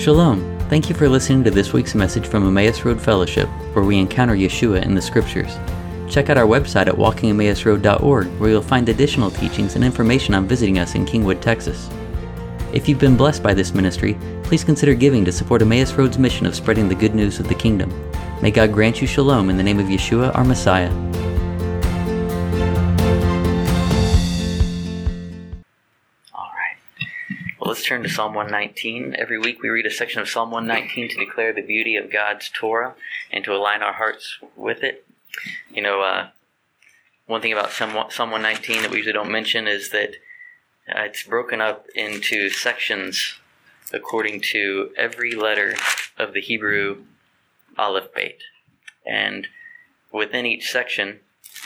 Shalom! Thank you for listening to this week's message from Emmaus Road Fellowship, where we encounter Yeshua in the Scriptures. Check out our website at walkingemmausroad.org, where you'll find additional teachings and information on visiting us in Kingwood, Texas. If you've been blessed by this ministry, please consider giving to support Emmaus Road's mission of spreading the good news of the kingdom. May God grant you shalom in the name of Yeshua, our Messiah. Let's turn to Psalm 119. Every week we read a section of Psalm 119 to declare the beauty of God's Torah and to align our hearts with it. One thing about Psalm 119 that we usually don't mention is that it's broken up into sections according to every letter of the Hebrew alphabet. And within each section,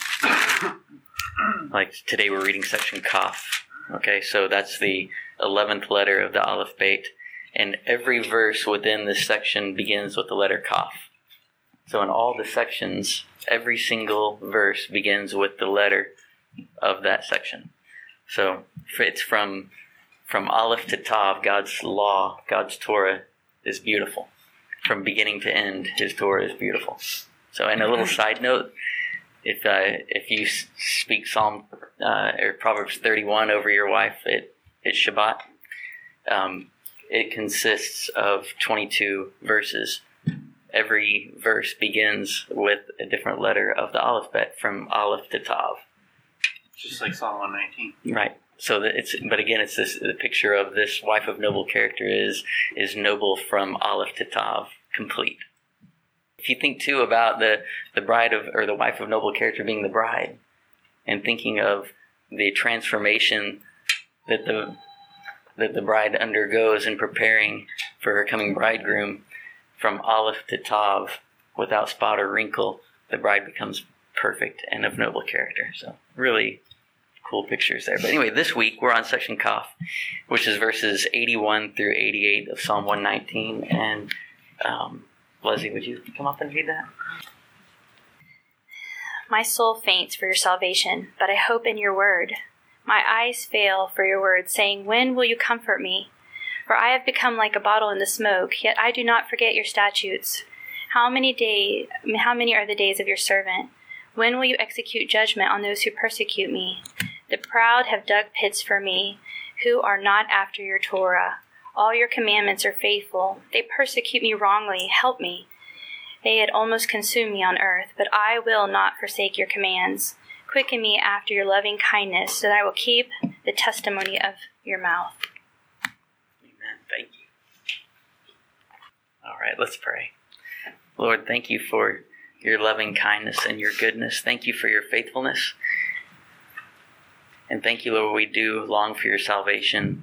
like today we're reading section Kaf. Okay, so that's the 11th letter of the alphabet, and every verse within this section begins with the letter Kaf. So in all the sections, every single verse begins with the letter of that section. So it's from Aleph to Tav, God's law, God's Torah is beautiful. From beginning to end, His Torah is beautiful. So, and a little side note, if you speak Psalm or Proverbs 31 over your wife it's Shabbat. It consists of 22 verses. Every verse begins with a different letter of the alphabet, from Aleph to Tav. Just like Psalm 119. Right. So but again, it's the picture of this wife of noble character is noble from Aleph to Tav, complete. If you think too about the bride or the wife of noble character being the bride, and thinking of the transformation that the bride undergoes in preparing for her coming bridegroom, from Aleph to Tav, without spot or wrinkle, the bride becomes perfect and of noble character. So really cool pictures there. But anyway, this week we're on section Kaf, which is verses 81 through 88 of Psalm 119. And Leslie, would you come up and read that? My soul faints for your salvation, but I hope in your word. My eyes fail for your word, saying, when will you comfort me? For I have become like a bottle in the smoke, yet I do not forget your statutes. How many are the days of your servant? When will you execute judgment on those who persecute me? The proud have dug pits for me, who are not after your Torah. All your commandments are faithful. They persecute me wrongly. Help me. They had almost consumed me on earth, but I will not forsake your commands. Quicken me after your loving kindness, so that I will keep the testimony of your mouth. Amen. Thank you. All right, let's pray. Lord, thank you for your loving kindness and your goodness. Thank you for your faithfulness. And thank you, Lord, we do long for your salvation.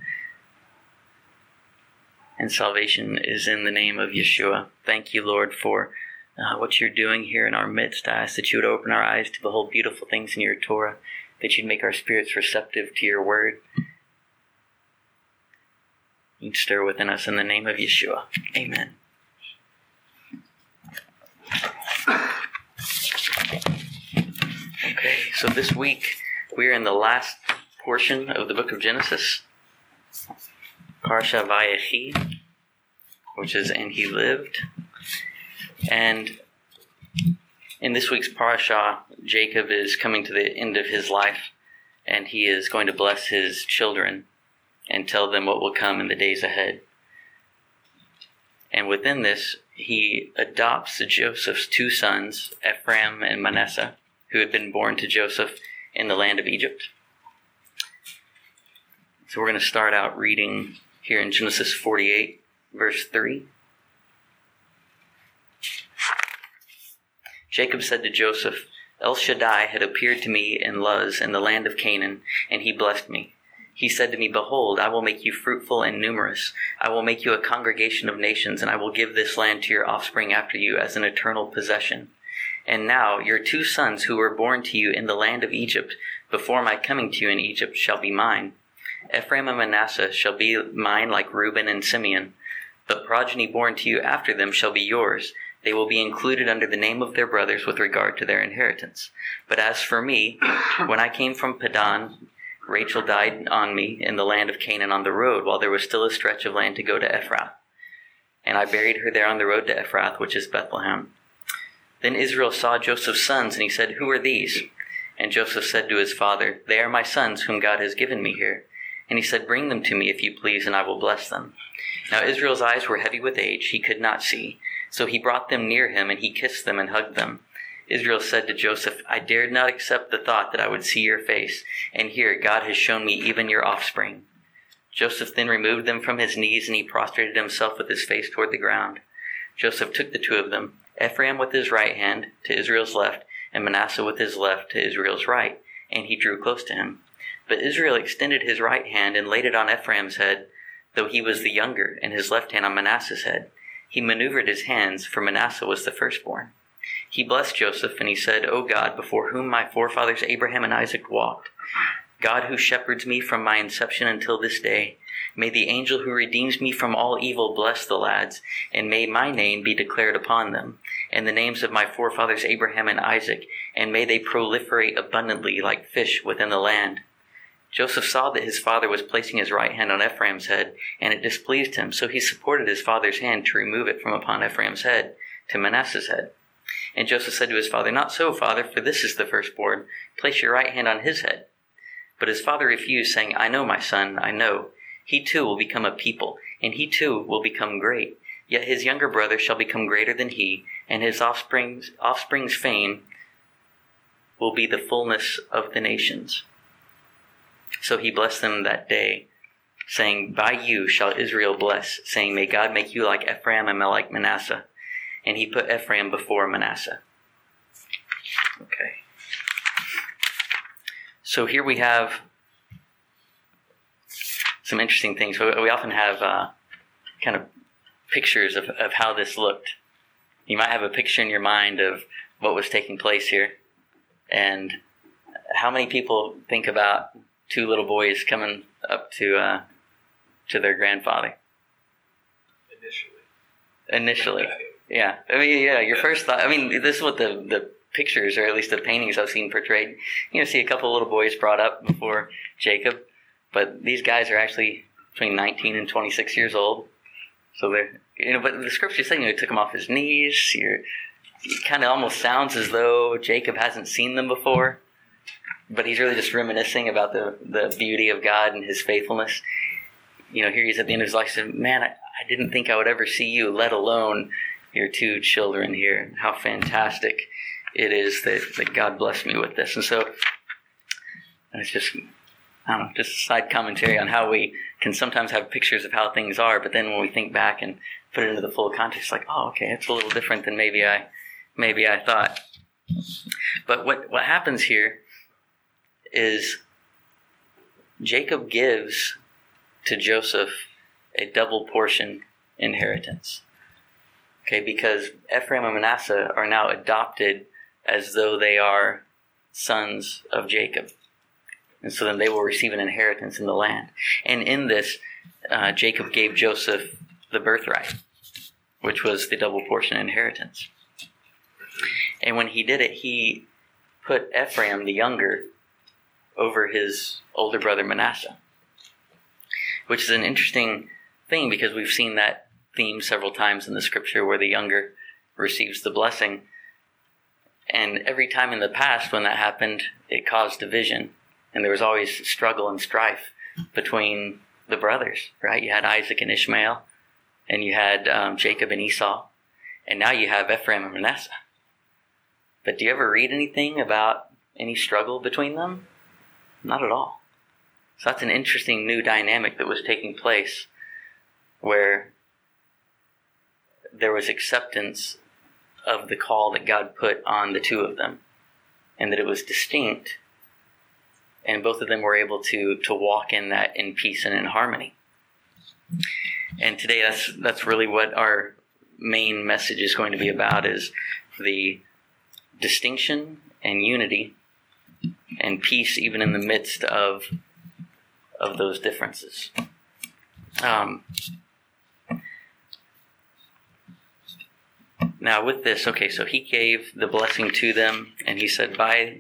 And salvation is in the name of Yeshua. Thank you, Lord, for what you're doing here in our midst. I ask that you would open our eyes to behold beautiful things in your Torah, that you'd make our spirits receptive to your word. You'd stir within us in the name of Yeshua. Amen. Okay, so this week we're in the last portion of the book of Genesis, Parasha Vayechi, which is "and he lived." And in this week's parasha, Jacob is coming to the end of his life, and he is going to bless his children and tell them what will come in the days ahead. And within this, he adopts Joseph's two sons, Ephraim and Manasseh, who had been born to Joseph in the land of Egypt. So we're going to start out reading here in Genesis 48, verse 3. Jacob said to Joseph, El Shaddai had appeared to me in Luz in the land of Canaan, and he blessed me. He said to me, behold, I will make you fruitful and numerous. I will make you a congregation of nations, and I will give this land to your offspring after you as an eternal possession. And now your two sons who were born to you in the land of Egypt, before my coming to you in Egypt, shall be mine. Ephraim and Manasseh shall be mine like Reuben and Simeon. But progeny born to you after them shall be yours. They will be included under the name of their brothers with regard to their inheritance. But as for me, when I came from Padan, Rachel died on me in the land of Canaan on the road, while there was still a stretch of land to go to Ephraim. and I buried her there on the road to Ephrath, which is Bethlehem. Then Israel saw Joseph's sons, and he said, Who are these? And Joseph said to his father, They are my sons, whom God has given me here. And he said, Bring them to me, if you please, and I will bless them. Now Israel's eyes were heavy with age, he could not see. So he brought them near him, and he kissed them and hugged them. Israel said to Joseph, I dared not accept the thought that I would see your face, and here God has shown me even your offspring. Joseph then removed them from his knees, and he prostrated himself with his face toward the ground. Joseph took the two of them, Ephraim with his right hand to Israel's left, and Manasseh with his left to Israel's right, and he drew close to him. But Israel extended his right hand and laid it on Ephraim's head, though he was the younger, and his left hand on Manasseh's head. He maneuvered his hands, for Manasseh was the firstborn. He blessed Joseph, and he said, O God, before whom my forefathers Abraham and Isaac walked, God who shepherds me from my inception until this day, may the angel who redeems me from all evil bless the lads, and may my name be declared upon them, and the names of my forefathers Abraham and Isaac, and may they proliferate abundantly like fish within the land. Joseph saw that his father was placing his right hand on Ephraim's head, and it displeased him, so he supported his father's hand to remove it from upon Ephraim's head to Manasseh's head. And Joseph said to his father, Not so, father, for this is the firstborn. Place your right hand on his head. But his father refused, saying, I know, my son, I know. He too will become a people, and he too will become great. Yet his younger brother shall become greater than he, and his offspring's fame will be the fullness of the nations. So he blessed them that day, saying, By you shall Israel bless, saying, May God make you like Ephraim and like Manasseh. And he put Ephraim before Manasseh. Okay. So here we have some interesting things. We often have kind of pictures of how this looked. You might have a picture in your mind of what was taking place here. And how many people think about two little boys coming up to their grandfather? Initially. Yeah. I mean, yeah, your first thought, I mean, this is what the pictures, or at least the paintings I've seen portrayed. See a couple of little boys brought up before Jacob, but these guys are actually between 19 and 26 years old. So they're, but the scripture saying he took him off his knees. It kind of almost sounds as though Jacob hasn't seen them before, but he's really just reminiscing about the beauty of God and his faithfulness. Here he's at the end of his life saying, Man, I didn't think I would ever see you, let alone your two children here. How fantastic it is that God blessed me with this. And so it's just, I don't know, just a side commentary on how we can sometimes have pictures of how things are, but then when we think back and put it into the full context, like, oh, okay, it's a little different than maybe I thought. But what happens here is Jacob gives to Joseph a double portion inheritance. Okay, because Ephraim and Manasseh are now adopted as though they are sons of Jacob. And so then they will receive an inheritance in the land. And in this, Jacob gave Joseph the birthright, which was the double portion inheritance. And when he did it, he put Ephraim, the younger, over his older brother Manasseh, which is an interesting thing because we've seen that theme several times in the scripture where the younger receives the blessing. And every time in the past when that happened, it caused division. And there was always struggle and strife between the brothers, right? You had Isaac and Ishmael, and you had Jacob and Esau, and now you have Ephraim and Manasseh. But do you ever read anything about any struggle between them? Not at all. So that's an interesting new dynamic that was taking place where there was acceptance of the call that God put on the two of them, and that it was distinct, and both of them were able to walk in that in peace and in harmony. And today that's really what our main message is going to be about, is the distinction and unity and peace even in the midst of those differences. Now with this, okay, so he gave the blessing to them, and he said, by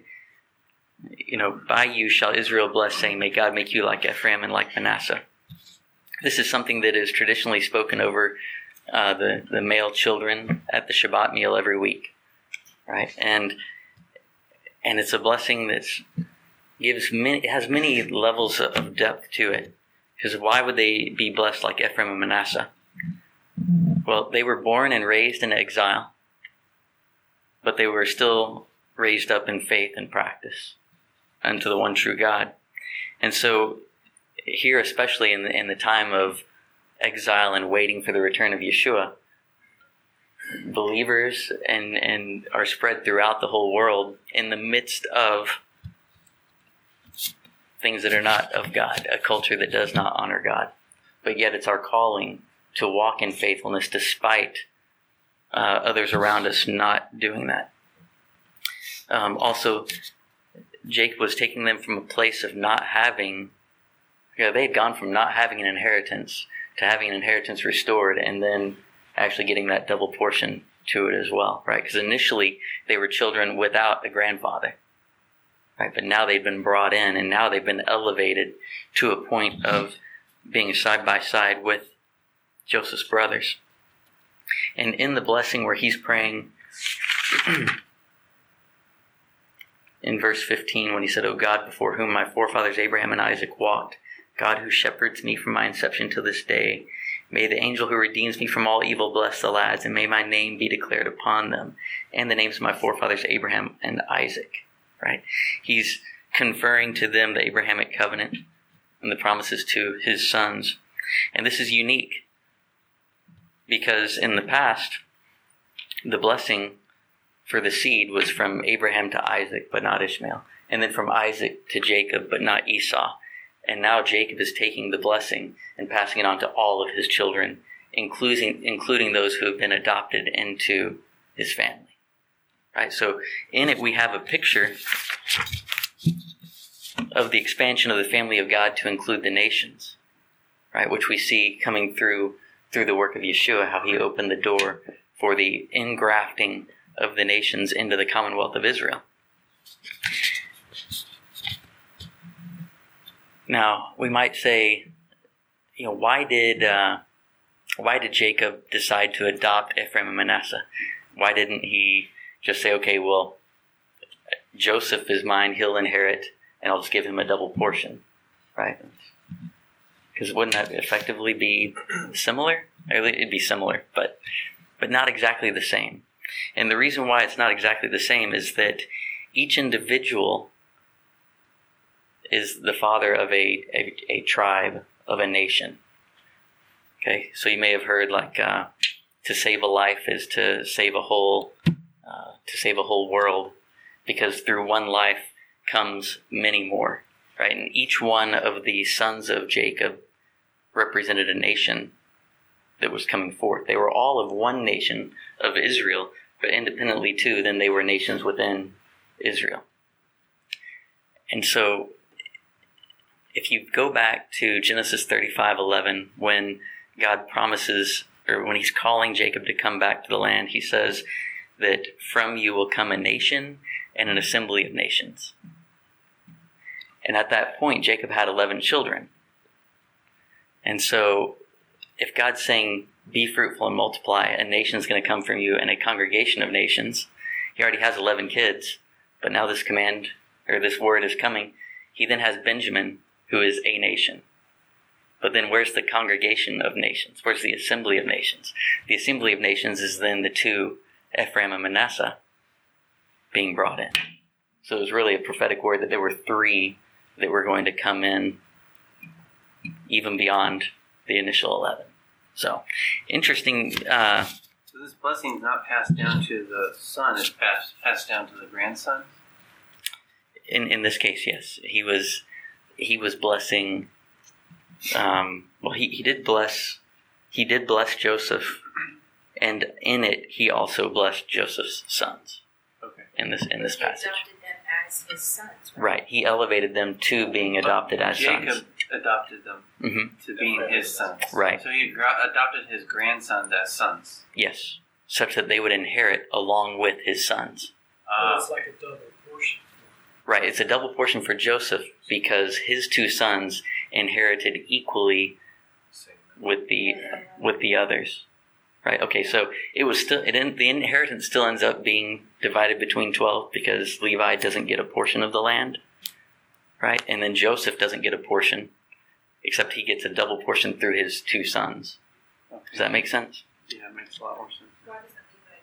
you shall Israel bless, saying, May God make you like Ephraim and like Manasseh. This is something that is traditionally spoken over the male children at the Shabbat meal every week, right? And it's a blessing that has many levels of depth to it. Because why would they be blessed like Ephraim and Manasseh? Well, they were born and raised in exile, but they were still raised up in faith and practice unto the one true God. And so here, especially in the time of exile and waiting for the return of Yeshua, believers and are spread throughout the whole world in the midst of things that are not of God, a culture that does not honor God. But yet it's our calling to walk in faithfulness despite others around us not doing that. Also, Jacob was taking them from a place of not having, they had gone from not having an inheritance to having an inheritance restored, and then actually getting that double portion to it as well, right? Because initially they were children without a grandfather, right? But now they've been brought in, and now they've been elevated to a point of being side by side with Joseph's brothers. And in the blessing where he's praying, in verse 15, when he said, "O God, before whom my forefathers Abraham and Isaac walked, God who shepherds me from my inception to this day, may the angel who redeems me from all evil bless the lads, and may my name be declared upon them, and the names of my forefathers Abraham and Isaac." Right? He's conferring to them the Abrahamic covenant and the promises to his sons. And this is unique because in the past, the blessing for the seed was from Abraham to Isaac, but not Ishmael. And then from Isaac to Jacob, but not Esau. And now Jacob is taking the blessing and passing it on to all of his children, including those who have been adopted into his family. Right? So in it we have a picture of the expansion of the family of God to include the nations, right? Which we see coming through the work of Yeshua, how he opened the door for the ingrafting of the nations into the commonwealth of Israel. Now, we might say, why did Jacob decide to adopt Ephraim and Manasseh? Why didn't he just say, okay, well, Joseph is mine, he'll inherit, and I'll just give him a double portion, right? Because wouldn't that effectively be similar? It'd be similar, but not exactly the same. And the reason why it's not exactly the same is that each individual is the father of a tribe, of a nation. Okay, so you may have heard to save a life is to save a whole world, because through one life comes many more, right? And each one of the sons of Jacob represented a nation that was coming forth. They were all of one nation of Israel, but independently too, then they were nations within Israel. And so if you go back to Genesis 35:11, when God promises, or when he's calling Jacob to come back to the land, he says that from you will come a nation and an assembly of nations. And at that point, Jacob had 11 children. And so if God's saying, be fruitful and multiply, a nation's going to come from you and a congregation of nations, he already has 11 kids, but now this command, or this word is coming. He then has Benjamin, who is a nation. But then where's the congregation of nations? Where's the assembly of nations? The assembly of nations is then the two, Ephraim and Manasseh, being brought in. So it was really a prophetic word that there were three that were going to come in even beyond the initial 11. So, interesting. So this blessing is not passed down to the son, it's passed down to the grandson? In this case, yes. He was blessing. He did bless Joseph, and in it he also blessed Joseph's sons. Okay. In this passage, he adopted them as his sons. right? He elevated them to being adopted as Jacob sons. adopted them to being his sons. Right. So he adopted his grandsons as sons. Yes, such that they would inherit along with his sons. It's like a double portion. Right, it's a double portion for Joseph because his two sons inherited equally with the others, Right. Okay. So the inheritance still ends up being divided between 12 because Levi doesn't get a portion of the land, right? And then Joseph doesn't get a portion, except he gets a double portion through his 2 sons. Okay. Does that make sense? Yeah, it makes a lot more sense. Why doesn't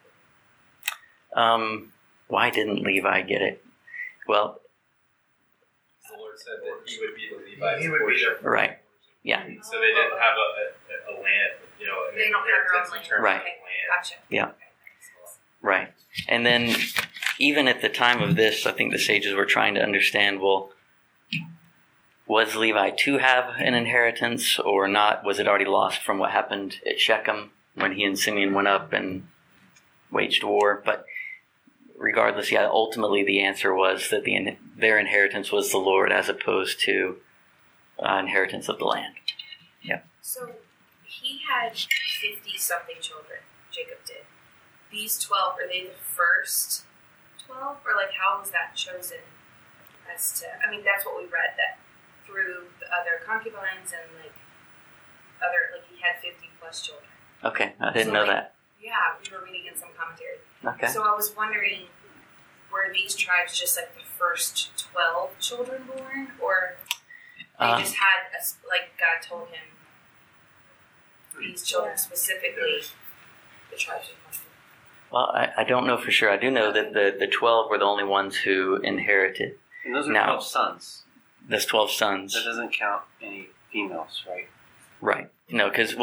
Levi get it? Why didn't Levi get it? Well, The Lord said that he would be the Levi's He would be portion. the- right. Yeah. So they didn't have a land, an They don't have their own inheritance in land. terms Right. of land. Gotcha. Yeah. Okay. Right. And then even at the time of this, I think the sages were trying to understand, well, was Levi to have an inheritance or not? Was it already lost from what happened at Shechem when he and Simeon went up and waged war? But regardless, yeah, ultimately the answer was that their inheritance was the Lord as opposed to inheritance of the land. So he had 50-something children, Jacob did. These 12, are they the first 12? Or like how was that chosen as to, I mean, that's what we read, that through the other concubines and like he had 50 plus children. Okay, I didn't So, know like, that. Yeah, we were reading in some commentary. Okay. So I was wondering, were these tribes just like the first 12 children born? Or they just had, like God told him, these children specifically, the tribes of Israel. Well, I don't know for sure. I do know that the 12 were the only ones who inherited. And those are Now- 12 sons. That's 12 sons. That doesn't count any females, right? Right. No, because,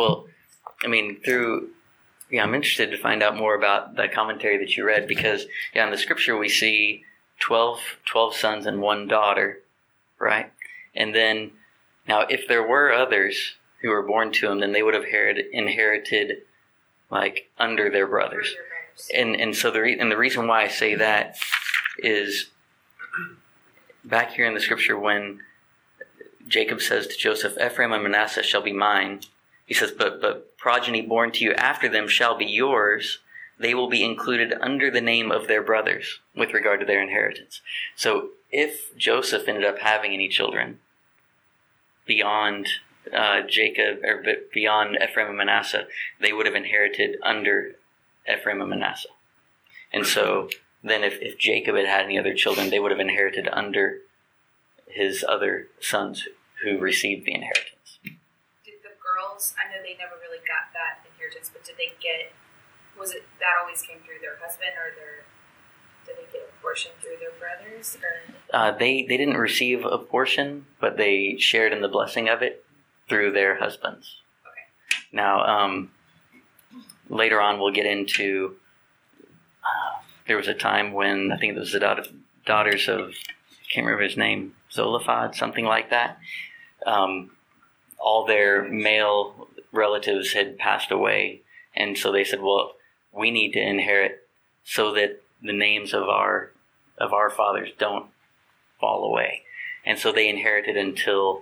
I'm interested to find out more about the commentary that you read because, in the scripture we see 12 sons and 1 daughter, right? And then, now, if there were others who were born to him, then they would have inherited, like, under their brothers. And so the reason why I say that is back here in the scripture when Jacob says to Joseph, Ephraim and Manasseh shall be mine. He says, but progeny born to you after them shall be yours. They will be included under the name of their brothers with regard to their inheritance. So if Joseph ended up having any children beyond Jacob or beyond Ephraim and Manasseh, they would have inherited under Ephraim and Manasseh. And so then if Jacob had any other children, they would have inherited under his other sons who received the inheritance. Did the girls, I know they never really got that inheritance, but was it that always came through their husband or did they get a portion through their brothers? Or? They didn't receive a portion, but they shared in the blessing of it through their husbands. Okay. Now, later on we'll get into, there was a time when, I think it was the daughters of, I can't remember his name, Zolophad, something like that. All their male relatives had passed away, and so they said, well, we need to inherit so that the names of our fathers don't fall away. And so they inherited until,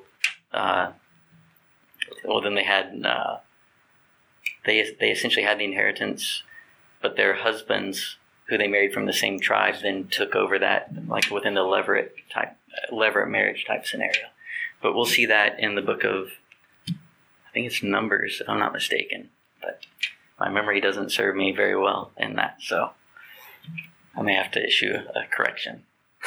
then they had, they essentially had the inheritance, but their husbands, who they married from the same tribe, then took over that, like within the Levirate marriage type scenario. But we'll see that in the book of, I think it's Numbers, if I'm not mistaken. But my memory doesn't serve me very well in that, so I may have to issue a correction.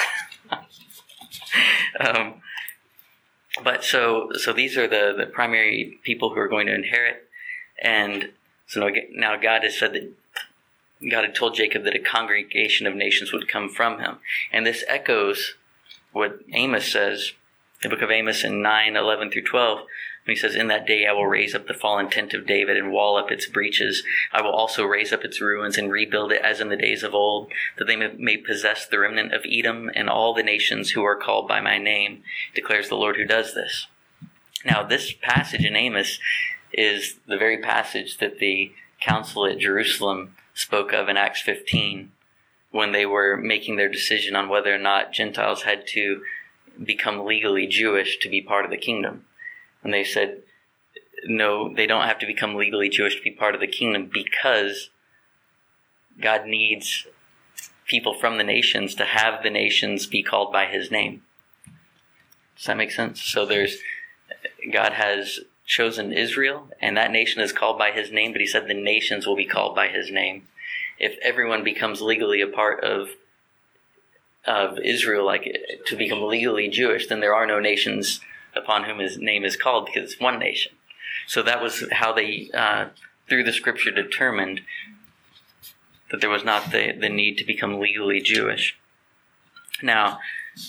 But so these are the primary people who are going to inherit, and so now God has said that God had told Jacob that a congregation of nations would come from him, and this echoes what Amos says, the book of Amos in 9:11 through 12. He says, in that day I will raise up the fallen tent of David and wall up its breaches. I will also raise up its ruins and rebuild it as in the days of old, that they may possess the remnant of Edom and all the nations who are called by my name, declares the Lord who does this. Now, this passage in Amos is the very passage that the council at Jerusalem spoke of in Acts 15, when they were making their decision on whether or not Gentiles had to become legally Jewish to be part of the kingdom. And they said, no, they don't have to become legally Jewish to be part of the kingdom because God needs people from the nations to have the nations be called by his name. Does that make sense? So God has chosen Israel, and that nation is called by his name, but he said the nations will be called by his name. If everyone becomes legally a part of Israel, like to become legally Jewish, then there are no nations upon whom his name is called, because it's one nation. So that was how they, through the scripture, determined that there was not the need to become legally Jewish. Now,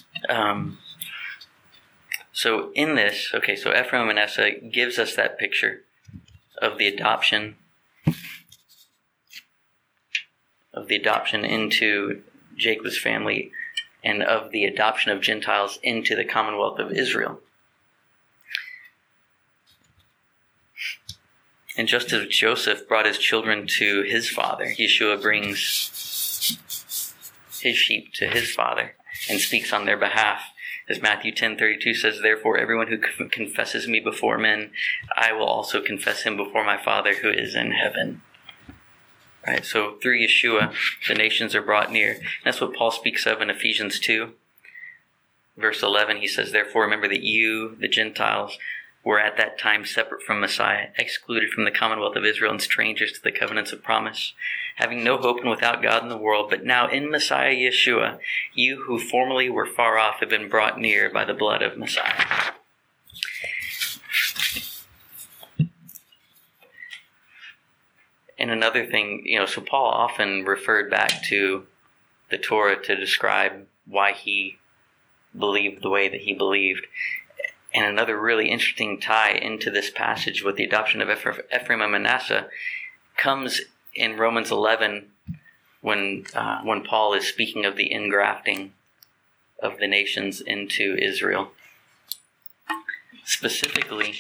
so in this, okay, so Ephraim and Manasseh gives us that picture of the adoption into Jacob's family, and of the adoption of Gentiles into the commonwealth of Israel. And just as Joseph brought his children to his father, Yeshua brings his sheep to his father and speaks on their behalf. As Matthew 10:32 says, "Therefore everyone who confesses me before men, I will also confess him before my Father who is in heaven." Right, so through Yeshua, the nations are brought near. And that's what Paul speaks of in Ephesians 2. Verse 11, he says, "Therefore remember that you, the Gentiles, were at that time separate from Messiah, excluded from the commonwealth of Israel, and strangers to the covenants of promise, having no hope and without God in the world. But now in Messiah Yeshua, you who formerly were far off have been brought near by the blood of Messiah." And another thing, so Paul often referred back to the Torah to describe why he believed the way that he believed. And another really interesting tie into this passage with the adoption of Ephraim and Manasseh comes in Romans 11 when Paul is speaking of the ingrafting of the nations into Israel. Specifically,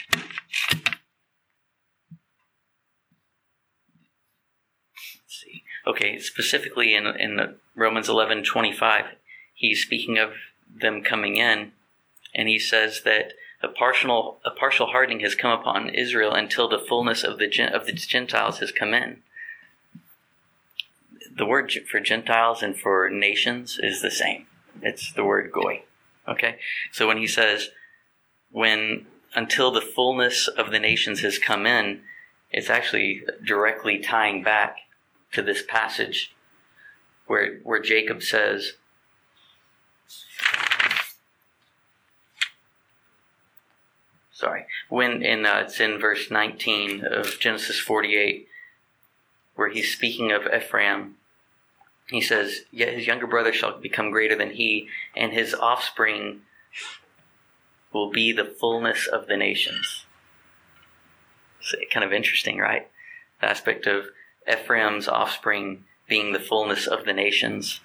in Romans 11:25, he's speaking of them coming in, and he says that a partial hardening has come upon Israel until the fullness of the Gentiles has come in. The word for Gentiles and for nations is the same. It's the word goy. Okay, so when he says until the fullness of the nations has come in, it's actually directly tying back to this passage where Jacob says, it's in verse 19 of Genesis 48, where he's speaking of Ephraim. He says, "Yet his younger brother shall become greater than he, and his offspring will be the fullness of the nations." It's kind of interesting, right? The aspect of Ephraim's offspring being the fullness of the nations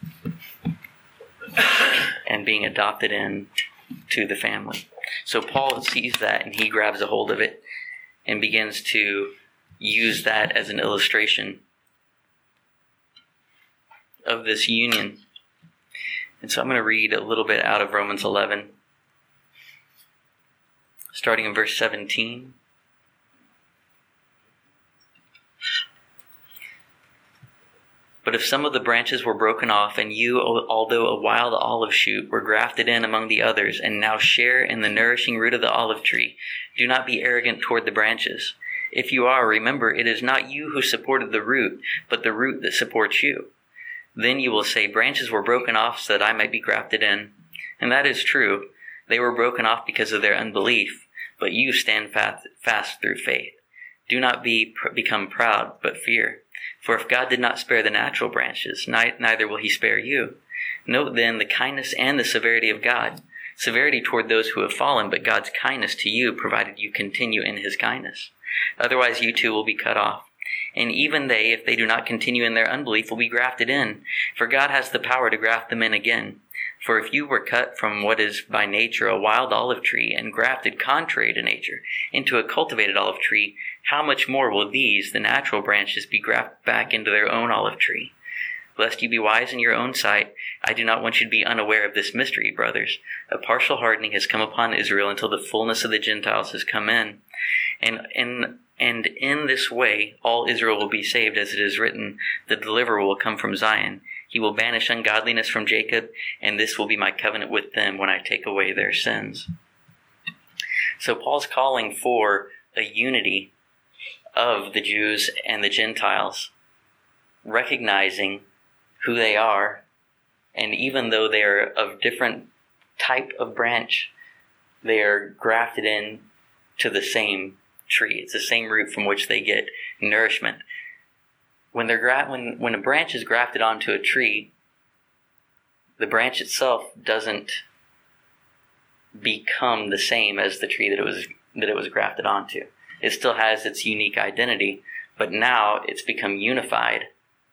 and being adopted in to the family. So Paul sees that, and he grabs a hold of it and begins to use that as an illustration of this union. And so I'm going to read a little bit out of Romans 11, starting in verse 17. "But if some of the branches were broken off, and you, although a wild olive shoot, were grafted in among the others, and now share in the nourishing root of the olive tree, do not be arrogant toward the branches. If you are, remember, it is not you who supported the root, but the root that supports you. Then you will say, 'Branches were broken off so that I might be grafted in.' And that is true. They were broken off because of their unbelief, but you stand fast through faith. Do not become proud, but fear. For if God did not spare the natural branches, neither will he spare you. Note then the kindness and the severity of God. Severity toward those who have fallen, but God's kindness to you, provided you continue in his kindness. Otherwise you too will be cut off. And even they, if they do not continue in their unbelief, will be grafted in. For God has the power to graft them in again. For if you were cut from what is by nature a wild olive tree, and grafted contrary to nature into a cultivated olive tree, how much more will these, the natural branches, be grafted back into their own olive tree? Lest you be wise in your own sight, I do not want you to be unaware of this mystery, brothers. A partial hardening has come upon Israel until the fullness of the Gentiles has come in. And in this way all Israel will be saved, as it is written, 'The deliverer will come from Zion. He will banish ungodliness from Jacob, and this will be my covenant with them when I take away their sins.'" So Paul's calling for a unity of the Jews and the Gentiles, recognizing who they are, and even though they are of different type of branch, they are grafted in to the same tree. It's the same root from which they get nourishment. When a branch is grafted onto a tree, the branch itself doesn't become the same as the tree that it was grafted onto. It still has its unique identity, but now it's become unified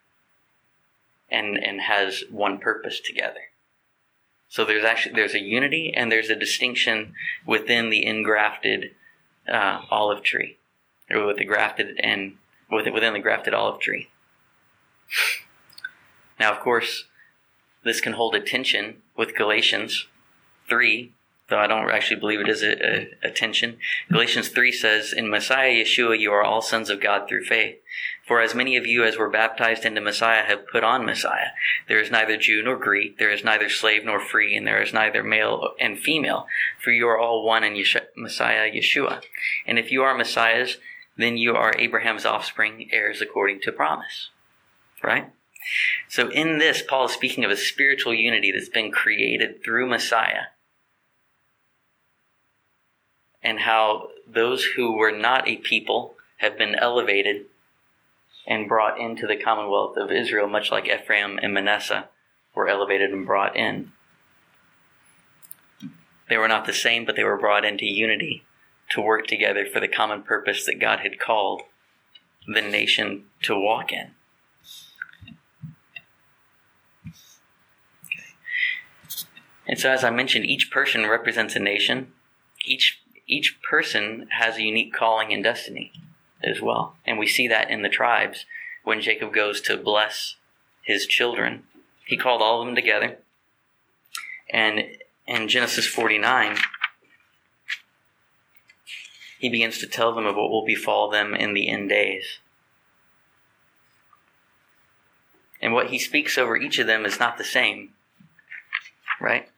and has one purpose together. So there's a unity and there's a distinction within the engrafted olive tree, or within the grafted olive tree. Now, of course, this can hold a tension with Galatians 3, though I don't actually believe it is a tension. Galatians 3 says, "In Messiah Yeshua you are all sons of God through faith. For as many of you as were baptized into Messiah have put on Messiah. There is neither Jew nor Greek, there is neither slave nor free, and there is neither male and female, for you are all one in Messiah Yeshua. And if you are Messiah's, then you are Abraham's offspring, heirs according to promise." Right? So in this, Paul is speaking of a spiritual unity that's been created through Messiah, and how those who were not a people have been elevated and brought into the commonwealth of Israel, much like Ephraim and Manasseh were elevated and brought in. They were not the same, but they were brought into unity to work together for the common purpose that God had called the nation to walk in. Okay. And so, as I mentioned, each person represents a nation. Each person has a unique calling and destiny as well. And we see that in the tribes. When Jacob goes to bless his children, he called all of them together. And in Genesis 49, he begins to tell them of what will befall them in the end days. And what he speaks over each of them is not the same, right?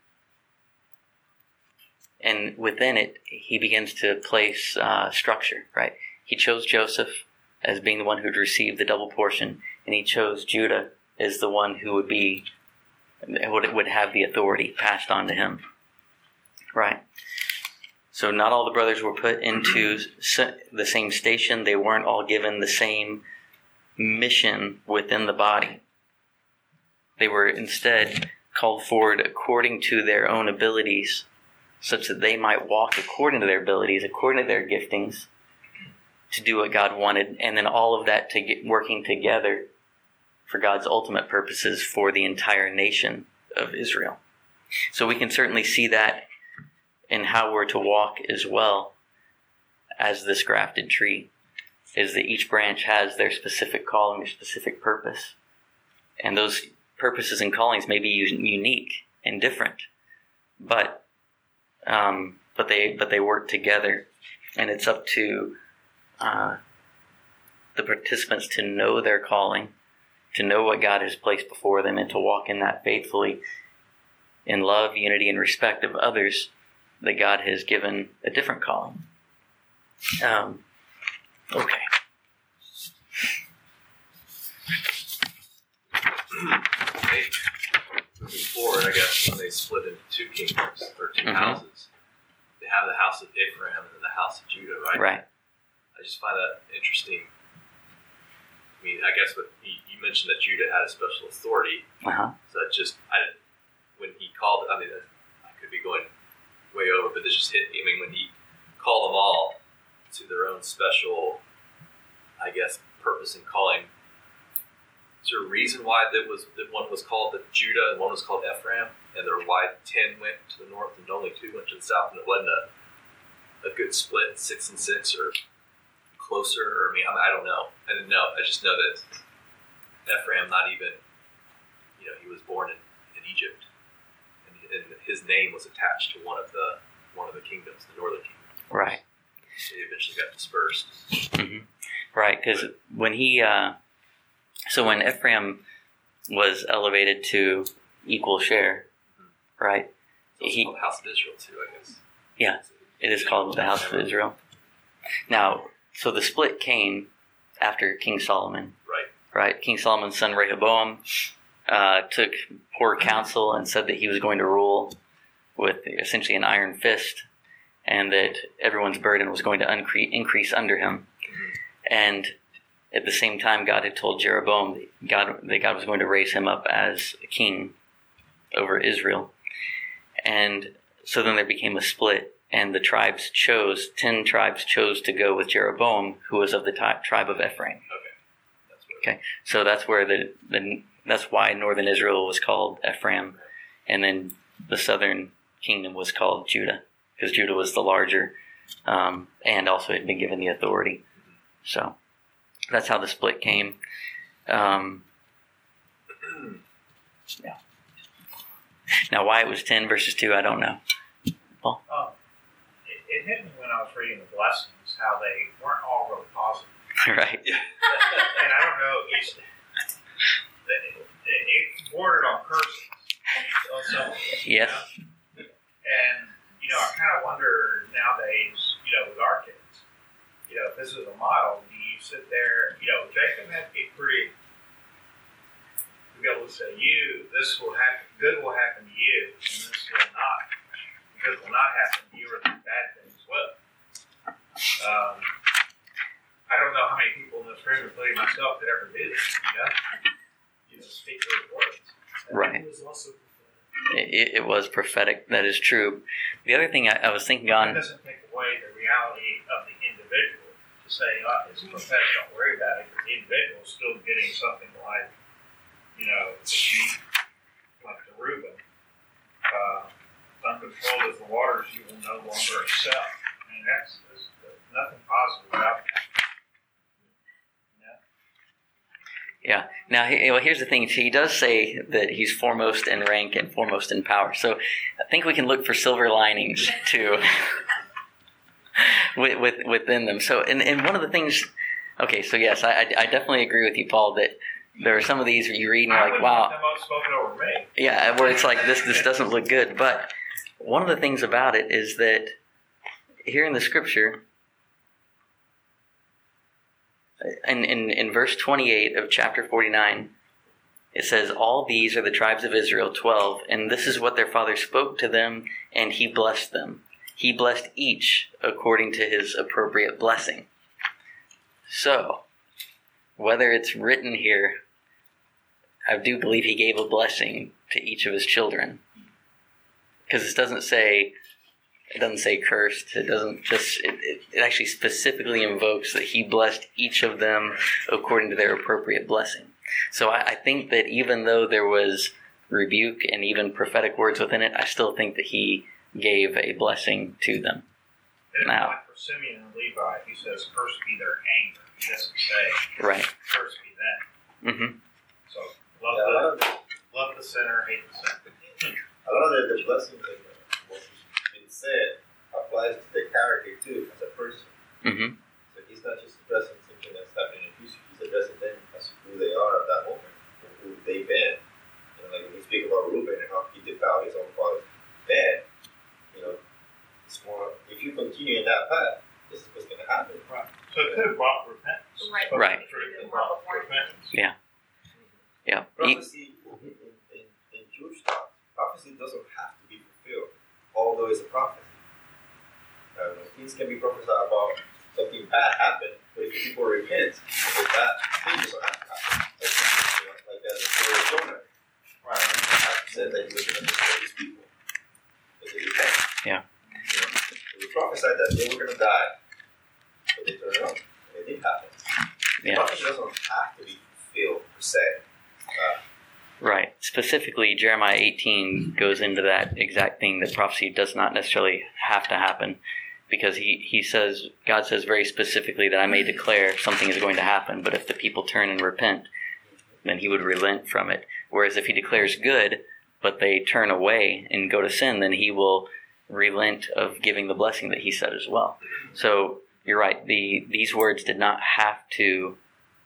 And within it, he begins to place structure, right? He chose Joseph as being the one who'd receive the double portion, and he chose Judah as the one who would have the authority passed on to him, right? So not all the brothers were put into the same station. They weren't all given the same mission within the body. They were instead called forward according to their own abilities, such that they might walk according to their abilities, according to their giftings, to do what God wanted, and then all of that working together for God's ultimate purposes for the entire nation of Israel. So we can certainly see that in how we're to walk as well as this grafted tree, is that each branch has their specific calling, their specific purpose. And those purposes and callings may be unique and different, but they work together, and it's up to the participants to know their calling, to know what God has placed before them, and to walk in that faithfully in love, unity, and respect of others that God has given a different calling. Okay. Moving forward, I guess when they split into two kingdoms or two houses, they have the house of Ephraim and the house of Judah, right? Right. I just find that interesting. I mean, I guess what you mentioned that Judah had a special authority. So when he called, I could be going way over, but this just hit me. I mean, when he called them all to their own special, I guess, purpose and calling, is there a reason why that one was called the Judah and one was called Ephraim, and why 10 went to the north and only 2 went to the south, and it wasn't a good split, 6 and 6, or closer? Or I don't know. I didn't know. I just know that Ephraim, not even, he was born in Egypt, and his name was attached to one of the kingdoms, the northern kingdom. Right. They eventually got dispersed. Mm-hmm. Right, because when when Ephraim was elevated to equal share, right? So it's called the House of Israel too, I guess. Yeah, It is called the house of Israel. Now, so the split came after King Solomon. Right? King Solomon's son Rehoboam took poor counsel and said that he was going to rule with essentially an iron fist, and that everyone's burden was going to increase under him. And at the same time, God had told Jeroboam that God was going to raise him up as a king over Israel. And so then there became a split, and the 10 tribes chose to go with Jeroboam, who was of the tribe of Ephraim. Okay, so that's where that's why northern Israel was called Ephraim, and then the southern kingdom was called Judah, because Judah was the larger, and also had been given the authority. So that's how the split came. Yeah. Now, why it was 10 versus 2, I don't know. Paul? It hit me when I was reading the blessings how they weren't all really positive. Right. And I don't know, it bordered on curses. Yes. And, I kind of wonder nowadays, with our kids, if this is a model, do you sit there, Jacob had to be pretty, to be able to say, this will happen, good will happen to you, and this will not. Good will not happen to you, or the bad things will. I don't know how many people in this room, including myself, could ever do this, speak those words. Right. It was also It was prophetic. That is true. The other thing I was thinking on... It doesn't take away the reality of the individual to say, it's prophetic, don't worry about it, because the individual is still getting something like, like the Reuben. Uncontrolled as the waters, you will no longer accept. I mean, that's nothing positive about that. Yeah. Now, here's the thing. He does say that he's foremost in rank and foremost in power. So I think we can look for silver linings to within them. So, and one of the things... Okay, so yes, I definitely agree with you, Paul, that there are some of these where you read and you're like, wow. Spoken over me. Yeah, where it's like, this doesn't look good. But one of the things about it is that here in the scripture... In verse 28 of chapter 49, it says, all these are the tribes of Israel, 12, and this is what their father spoke to them, and he blessed them. He blessed each according to his appropriate blessing. So, whether it's written here, I do believe he gave a blessing to each of his children. Because it doesn't say cursed. It doesn't just. It actually specifically invokes that he blessed each of them according to their appropriate blessing. So I think that even though there was rebuke and even prophetic words within it, I still think that he gave a blessing to them. Now, like for Simeon and Levi, he says, "Cursed be their anger." He doesn't say, right. "Cursed be them." Mm-hmm. So love the sinner, hate the sinner. A lot of the blessings that said applies to the character too, as a person. Mm-hmm. So he's not just addressing something that's happening in the future, he's addressing them as who they are at that moment, or who they've been. Like when we speak about Reuben and how he defiled his own father's bed, it's more, if you continue in that path, this is what's going to happen. Right. So it could have brought repentance. Right. It brought repentance. Yeah. Yeah. Prophecy in Jewish thought, prophecy doesn't have to be fulfilled, although it's a prophecy. Things can be prophesied about something bad happened, but if people repent, that thing doesn't have to happen. Like that, the story of Jonah. Right. God said that he was going to destroy his people. But they repent. Yeah. It was prophesied that they were going to die, but they turned around, and it did happen. Yeah. Prophecy doesn't have to be fulfilled, per se. Right. Specifically, Jeremiah 18 goes into that exact thing, that prophecy does not necessarily have to happen, because God says very specifically that I may declare something is going to happen, but if the people turn and repent, then he would relent from it. Whereas if he declares good, but they turn away and go to sin, then he will relent of giving the blessing that he said as well. So you're right. These words did not have to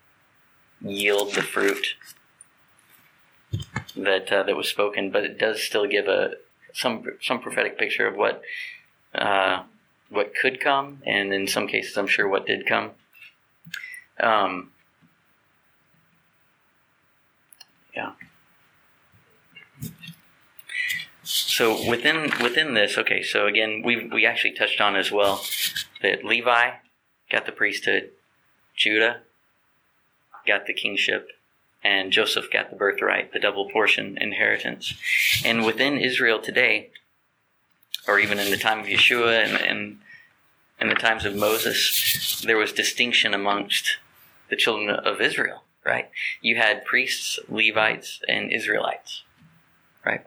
yield the fruit that was spoken, but it does still give some prophetic picture of what what could come, and in some cases, I'm sure what did come. Yeah. So within this, okay. So again, we actually touched on as well that Levi got the priesthood, Judah got the kingship, and Joseph got the birthright, the double portion inheritance. And within Israel today, or even in the time of Yeshua and in the times of Moses, there was distinction amongst the children of Israel, right? You had priests, Levites, and Israelites, right?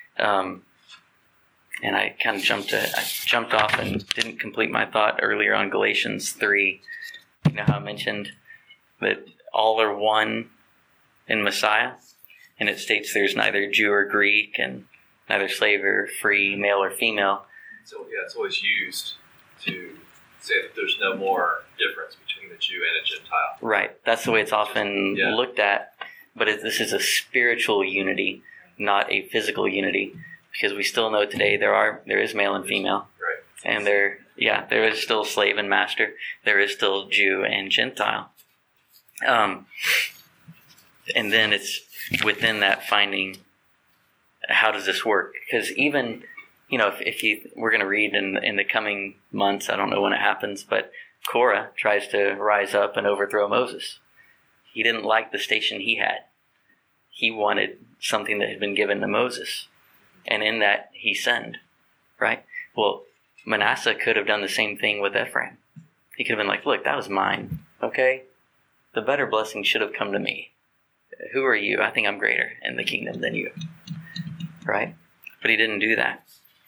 And I kind of jumped off and didn't complete my thought earlier on Galatians 3. You know how I mentioned that all are one in Messiah? And it states there's neither Jew or Greek, and neither slave or free, male or female. So yeah, it's always used to say that there's no more difference between a Jew and a Gentile. Right. That's the way it's often looked at. But this is a spiritual unity, not a physical unity. Because we still know today there is male and female. Right. And there is still slave and master. There is still Jew and Gentile. And then it's within that finding, how does this work? Because even, we're going to read in the coming months, I don't know when it happens, but Korah tries to rise up and overthrow Moses. He didn't like the station he had. He wanted something that had been given to Moses. And in that, he sinned, right? Well, Manasseh could have done the same thing with Ephraim. He could have been like, look, that was mine, okay? The better blessing should have come to me. Who are you? I think I'm greater in the kingdom than you, right? But he didn't do that.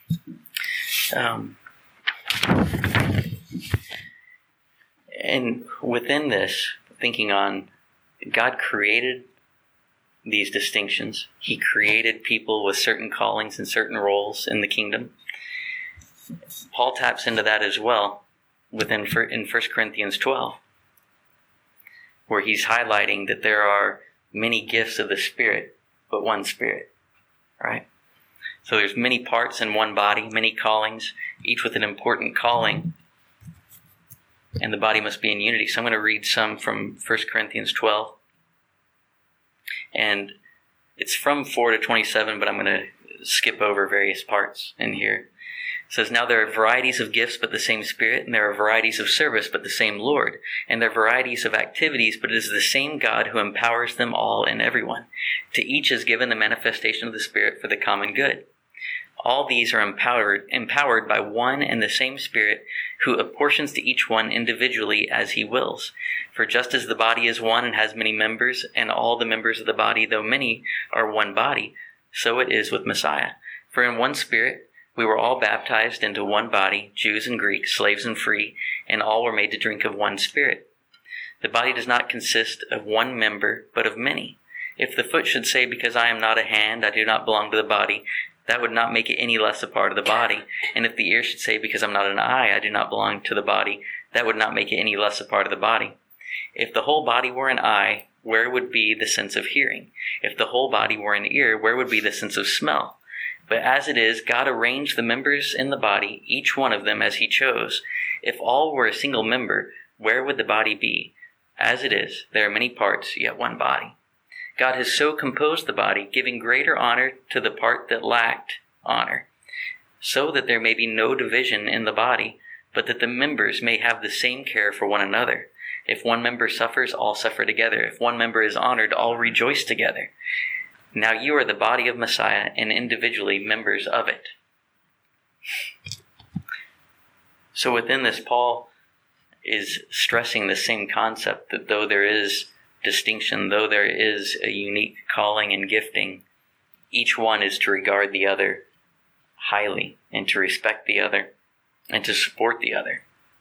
And within this, thinking on, God created these distinctions. He created people with certain callings and certain roles in the kingdom. Paul taps into that as well in 1 Corinthians 12, where he's highlighting that there are many gifts of the Spirit, but one Spirit, right? So there's many parts in one body, many callings, each with an important calling, and the body must be in unity. So I'm going to read some from 1 Corinthians 12. And it's from 4 to 27, but I'm going to skip over various parts in here. It says, now there are varieties of gifts, but the same Spirit, and there are varieties of service, but the same Lord. And there are varieties of activities, but it is the same God who empowers them all and everyone. To each is given the manifestation of the Spirit for the common good. All these are empowered by one and the same Spirit, who apportions to each one individually as he wills. For just as the body is one and has many members, and all the members of the body, though many, are one body, so it is with Messiah. For in one Spirit we were all baptized into one body, Jews and Greeks, slaves and free, and all were made to drink of one Spirit. The body does not consist of one member, but of many. If the foot should say, because I am not a hand, I do not belong to the body, that would not make it any less a part of the body. And if the ear should say, because I'm not an eye, I do not belong to the body, that would not make it any less a part of the body. If the whole body were an eye, where would be the sense of hearing? If the whole body were an ear, where would be the sense of smell? But as it is, God arranged the members in the body, each one of them as he chose. If all were a single member, where would the body be? As it is, there are many parts, yet one body. God has so composed the body, giving greater honor to the part that lacked honor, so that there may be no division in the body, but that the members may have the same care for one another. If one member suffers, all suffer together. If one member is honored, all rejoice together. Now you are the body of Messiah, and individually members of it. So within this, Paul is stressing the same concept, that though there is distinction, though there is a unique calling and gifting, each one is to regard the other highly and to respect the other and to support the other.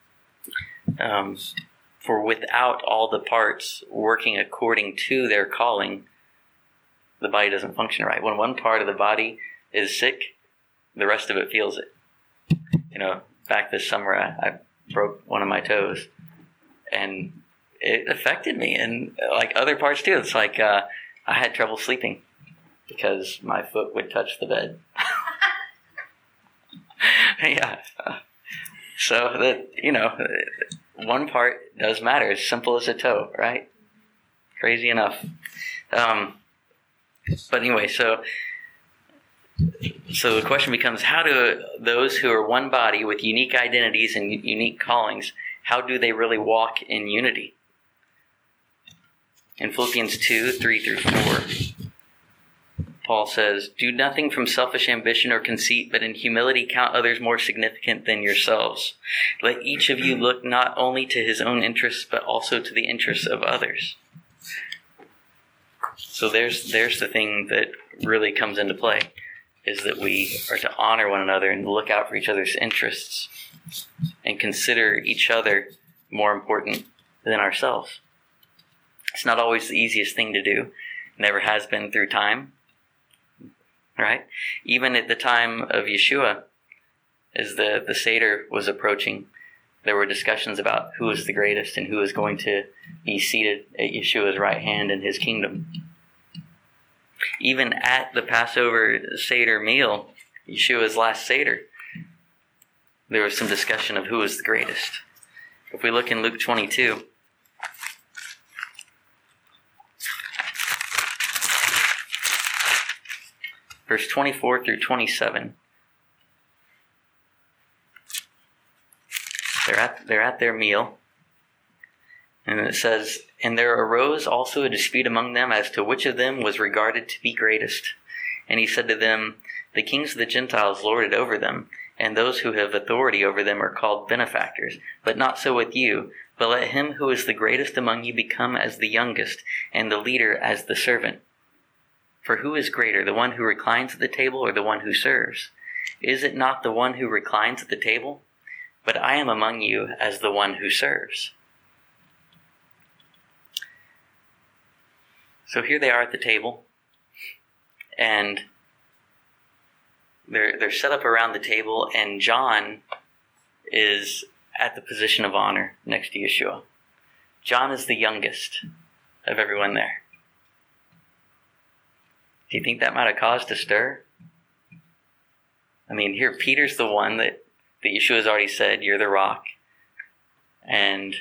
For without all the parts working according to their calling, the body doesn't function right. When one part of the body is sick, the rest of it feels it. Back this summer, I broke one of my toes, and it affected me, and like other parts too. It's like I had trouble sleeping because my foot would touch the bed. Yeah. So that, one part does matter. As simple as a toe, right? Crazy enough. But anyway, so the question becomes, how do those who are one body with unique identities and unique callings, how do they really walk in unity? In Philippians 2:3-4, Paul says, "Do nothing from selfish ambition or conceit, but in humility count others more significant than yourselves. Let each of you look not only to his own interests, but also to the interests of others." So there's the thing that really comes into play, is that we are to honor one another and look out for each other's interests and consider each other more important than ourselves. It's not always the easiest thing to do. Never has been through time. Right? Even at the time of Yeshua, as the Seder was approaching, there were discussions about who was the greatest and who was going to be seated at Yeshua's right hand in his kingdom. Even at the Passover Seder meal, Yeshua's last Seder, there was some discussion of who was the greatest. If we look in Luke 22, verse 24-27. They're at their meal. And it says, "And there arose also a dispute among them as to which of them was regarded to be greatest. And he said to them, The kings of the Gentiles lord it over them, and those who have authority over them are called benefactors. But not so with you. But let him who is the greatest among you become as the youngest, and the leader as the servant. For who is greater, the one who reclines at the table or the one who serves? Is it not the one who reclines at the table? But I am among you as the one who serves." So here they are at the table, and they're set up around the table, and John is at the position of honor next to Yeshua. John is the youngest of everyone there. Do you think that might have caused a stir? I mean, here Peter's the one that Yeshua's already said, "You're the rock," and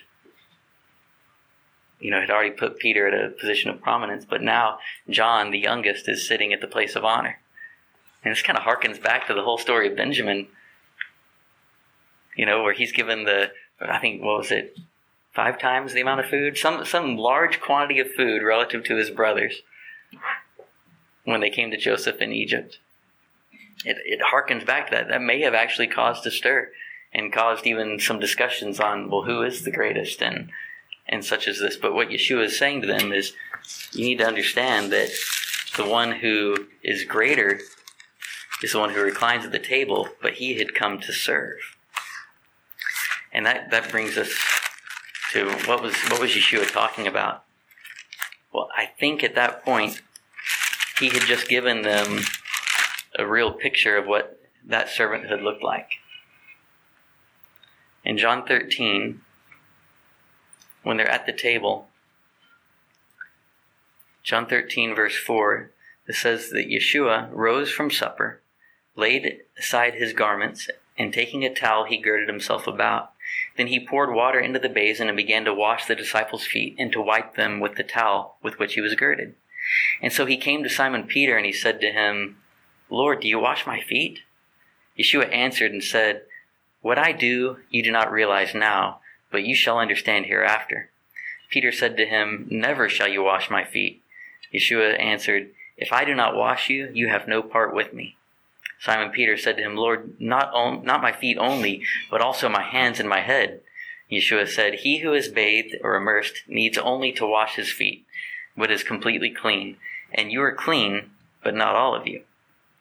had already put Peter at a position of prominence. But now John, the youngest, is sitting at the place of honor. And this kind of harkens back to the whole story of Benjamin, where he's given I think, 5 times the amount of food? Some large quantity of food relative to his brothers when they came to Joseph in Egypt. It harkens back to that. That may have actually caused a stir and caused even some discussions on, who is the greatest and such as this. But what Yeshua is saying to them is, you need to understand that the one who is greater is the one who reclines at the table, but he had come to serve. And that brings us to what was Yeshua talking about? Well, I think at that point, he had just given them a real picture of what that servanthood looked like. In John 13, when they're at the table, John 13, verse 4, it says that Yeshua rose from supper, laid aside his garments, and taking a towel, he girded himself about. Then he poured water into the basin and began to wash the disciples' feet and to wipe them with the towel with which he was girded. And so he came to Simon Peter and he said to him, "Lord, do you wash my feet?" Yeshua answered and said, "What I do you do not realize now, but you shall understand hereafter." Peter said to him, "Never shall you wash my feet." Yeshua answered, "If I do not wash you, you have no part with me." Simon Peter said to him, "Lord, not my feet only, but also my hands and my head." Yeshua said, "He who is bathed or immersed needs only to wash his feet, but is completely clean. And you are clean, but not all of you."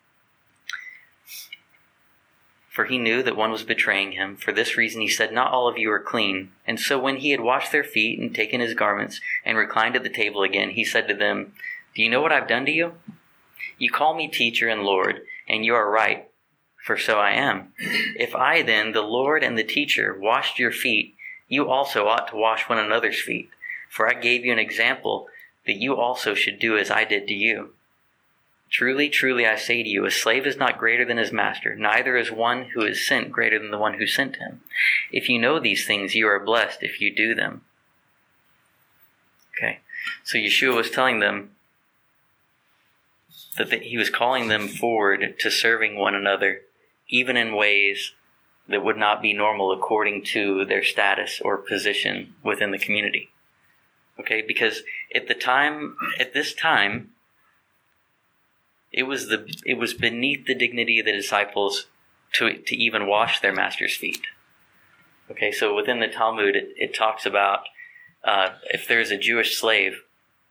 For he knew that one was betraying him. For this reason he said, "Not all of you are clean." And so when he had washed their feet and taken his garments and reclined at the table again, he said to them, "Do you know what I've done to you? You call me teacher and Lord, and you are right, for so I am. If I then, the Lord and the teacher, washed your feet, you also ought to wash one another's feet. For I gave you an example that you also should do as I did to you." Truly, truly, I say to you, a slave is not greater than his master, neither is one who is sent greater than the one who sent him. If you know these things, you are blessed if you do them. Okay, so Yeshua was telling them that he was calling them forward to serving one another, even in ways that would not be normal according to their status or position within the community. Okay, because at this time, it was beneath the dignity of the disciples to even wash their master's feet. Okay, so within the Talmud, it talks about if there's a Jewish slave,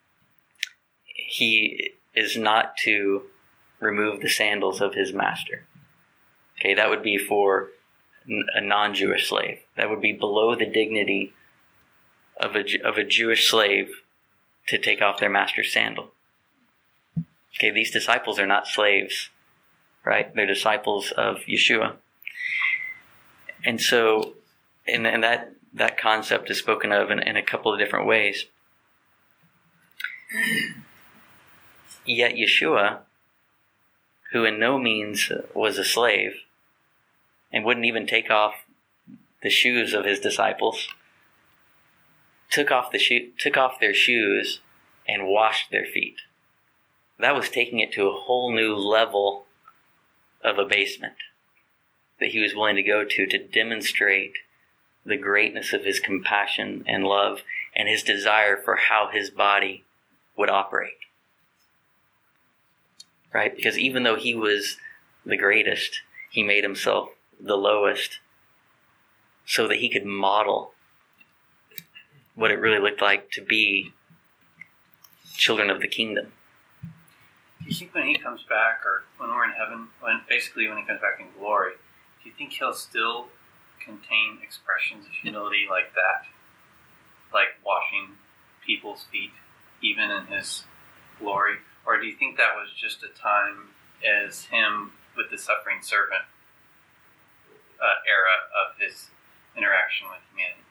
he is not to remove the sandals of his master. Okay, that would be for a non-Jewish slave. That would be below the dignity of a Jewish slave to take off their master's sandal. Okay, these disciples are not slaves, right? They're disciples of Yeshua. And so, and that concept is spoken of in a couple of different ways. Yet Yeshua, who in no means was a slave, and wouldn't even take off the shoes of his disciples, took off their shoes and washed their feet. That was taking it to a whole new level of abasement that he was willing to go to demonstrate the greatness of his compassion and love and his desire for how his body would operate. Right? Because even though he was the greatest, he made himself the lowest so that he could model what it really looked like to be children of the kingdom. Do you think when he comes back, or when we're in heaven, when he comes back in glory, do you think he'll still contain expressions of humility like that? Like washing people's feet, even in his glory? Or do you think that was just a time as him with the suffering servant era of his interaction with humanity?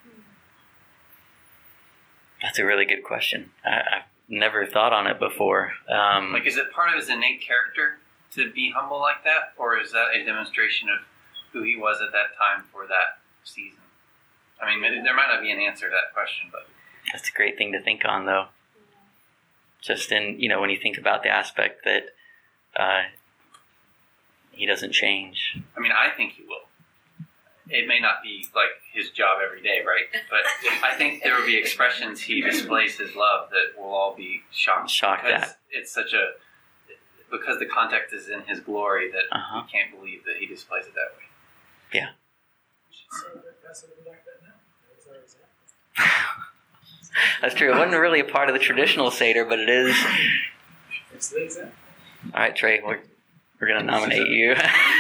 That's a really good question. I've never thought on it before. Is it part of his innate character to be humble like that? Or is that a demonstration of who he was at that time for that season? I mean, there might not be an answer to that question, but... That's a great thing to think on, though. Just in, when you think about the aspect that he doesn't change. I mean, I think he will. It may not be like his job every day, right? But I think there will be expressions he displays his love that will all be shocked at. It's because the context is in his glory that we can't believe that he displays it that way. Yeah. We should say that Passover like that now. That was our example. That's true. It wasn't really a part of the traditional Seder, but it is. It's the example. All right, Trey, we're going to nominate you.